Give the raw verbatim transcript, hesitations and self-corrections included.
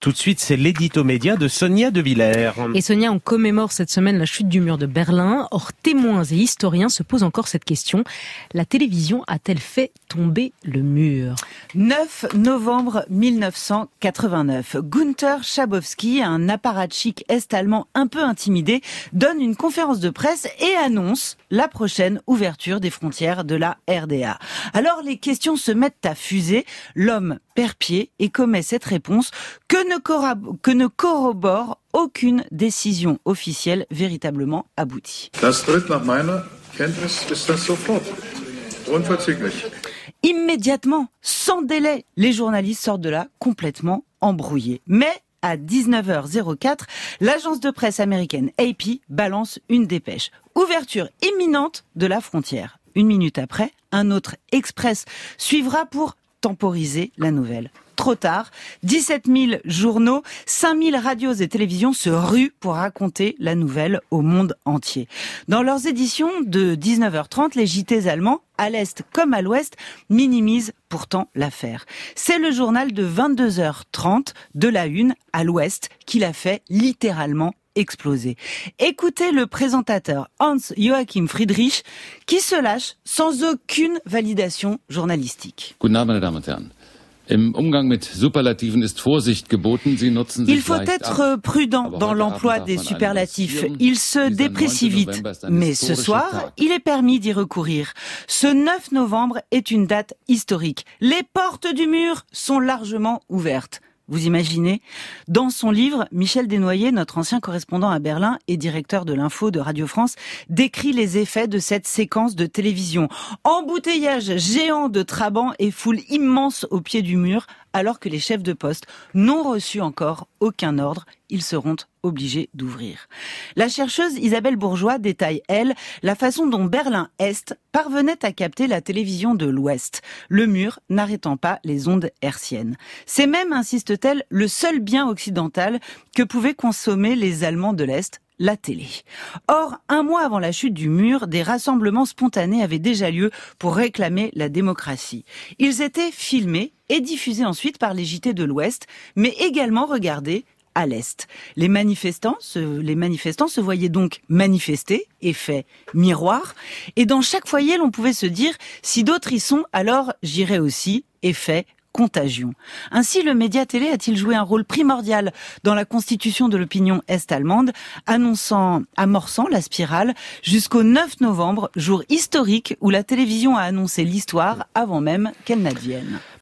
Tout de suite, c'est l'édito média de Sonia De Villers. Et Sonia, on commémore cette semaine la chute du mur de Berlin. Or, témoins et historiens se posent encore cette question. La télévision a-t-elle fait tomber le mur ? neuf novembre mille neuf cent quatre-vingt-neuf. Günther Schabowski, un apparatchik est-allemand un peu intimidé, donne une conférence de presse et annonce la prochaine ouverture des frontières de la R D A. Alors, les questions se mettent à fuser. L'homme perd pied et commet cette réponse que ne, corrobore, que ne corrobore aucune décision officielle véritablement aboutie. Das tritt nach meiner Kenntnis ist das sofort. Unverzüglich. Immédiatement, sans délai, les journalistes sortent de là complètement embrouillés. Mais à dix-neuf heures quatre, l'agence de presse américaine A P balance une dépêche. Ouverture imminente de la frontière. Une minute après, un autre express suivra pour temporiser la nouvelle. Trop tard, dix-sept mille journaux, cinq mille radios et télévisions se ruent pour raconter la nouvelle au monde entier. Dans leurs éditions de dix-neuf heures trente, les J T allemands, à l'Est comme à l'Ouest, minimisent pourtant l'affaire. C'est le journal de vingt-deux heures trente de la Une à l'Ouest qui l'a fait littéralement exploser. Écoutez le présentateur Hans-Joachim Friedrich qui se lâche sans aucune validation journalistique. Guten Abend, meine Damen und Herren. Im Umgang mit Superlativen ist Vorsicht geboten. Sie nutzen sich Il faut être prudent dans l'emploi des superlatifs. Ils se déprécient vite. Mais ce soir, il est permis d'y recourir. Ce neuf novembre est une date historique. Les portes du mur sont largement ouvertes. Vous imaginez ? Dans son livre, Michel Desnoyers, notre ancien correspondant à Berlin et directeur de l'info de Radio France, décrit les effets de cette séquence de télévision. Embouteillage géant de trabants et foule immense au pied du mur, alors que les chefs de poste n'ont reçu encore aucun ordre. Ils seront obligés d'ouvrir. La chercheuse Isabelle Bourgeois détaille, elle, la façon dont Berlin-Est parvenait à capter la télévision de l'Ouest, le mur n'arrêtant pas les ondes hertziennes. C'est même, insiste-t-elle, le seul bien occidental que pouvaient consommer les Allemands de l'Est, la télé. Or, un mois avant la chute du mur, des rassemblements spontanés avaient déjà lieu pour réclamer la démocratie. Ils étaient filmés et diffusés ensuite par les J T de l'Ouest, mais également regardés à l'Est. Les manifestants, se, les manifestants se voyaient donc manifester, effet miroir, et dans chaque foyer, l'on pouvait se dire, si d'autres y sont, alors j'irai aussi, effet contagion. Ainsi, le média télé a-t-il joué un rôle primordial dans la constitution de l'opinion est-allemande, annonçant, amorçant la spirale jusqu'au neuf novembre, jour historique où la télévision a annoncé l'histoire avant même qu'elle n'advienne.